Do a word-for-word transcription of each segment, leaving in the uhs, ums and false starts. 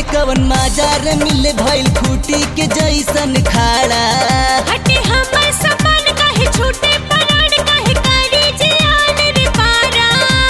हिले कवन माजार मिले भइल खूटी के जैसन खाड़ा। हटे हमर सपन काहे छूटे परान काहे करी जियान रे पारा।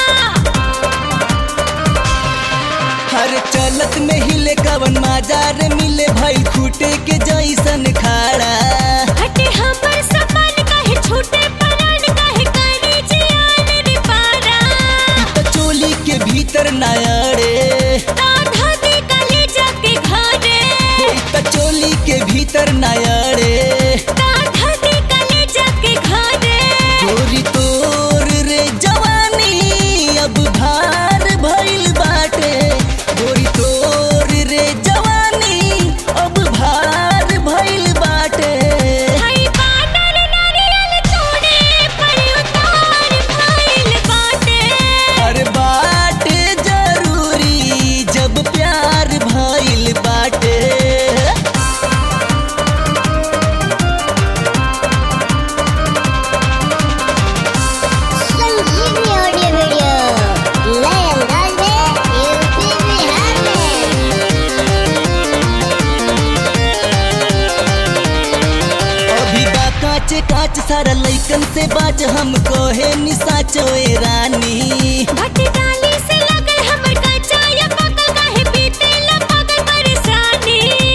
हर चलत में हिले कवन माजार मिले भइल खूटे के जैसन खाड़ा। हटे हमर सपन काहे छूटे परान काहे करी जियान रे पारा। त चोली के भीतर नायड़े आधा दे कलेजा के घरे। त चोली के भीतर नायड़े आधा दे कलेजा के घरे। गोरी तोर रे जवानी अब भार भइल बाटे। गोरी तोर रे जवानी अब भार भइल बाटे। हई बानर नारियल तोड़े पर उतार भइल बाटे। हर बाटे जरूरी जब प्यार भइल बाटे। संजीवनी ऑडियो वीडियो नए अंदाज में यूपी बिहार में। अभी बा कांच कांच सारा लइकन से बाज हम कोहे निशा चोए रानी। भट्टी डाली से लगल हमर कच्चा या पकल काहे बीते ला पागल परेशानी।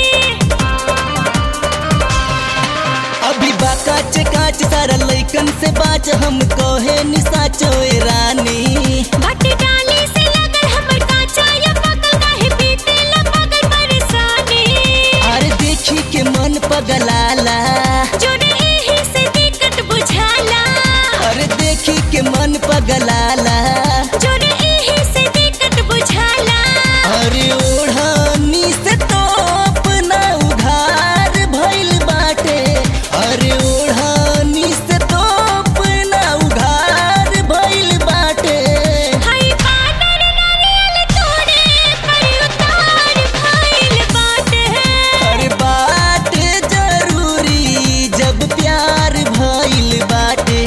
अभी बा कांच कांच सारा लइकन से बाज हम कोहे निशा चोए रानी। भट्टी डाली से लगल हमर कच्चा या पकल काहे बीते ला पागल परेशानी। अरे देखी के मन पगलाला। जोरे एही से दिक्कत बुझाला। अरे देखी के मन पगलाला। जोरे एही से दिक्कत बुझाला। अरे ओढ़नी से तो अपना उघार भइल बाटे। अरे ओढ़नी से तो अपना उघार भइल बाटे। हई बानर नारियल तोड़े पर उतार भइल बाटे। हर बाटे जरूरी जब प्यार भइल बाटे।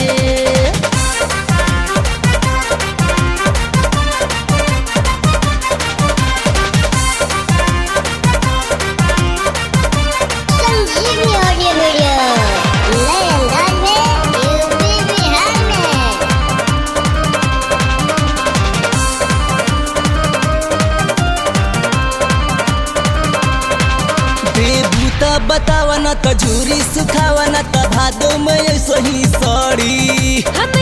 संजीवनी ऑडियो वीडियो नए अंदाज में यूपी बिहार में। बेबूता बतावा न त झूरी सुखावा न त भादो में सही सड़ी। हम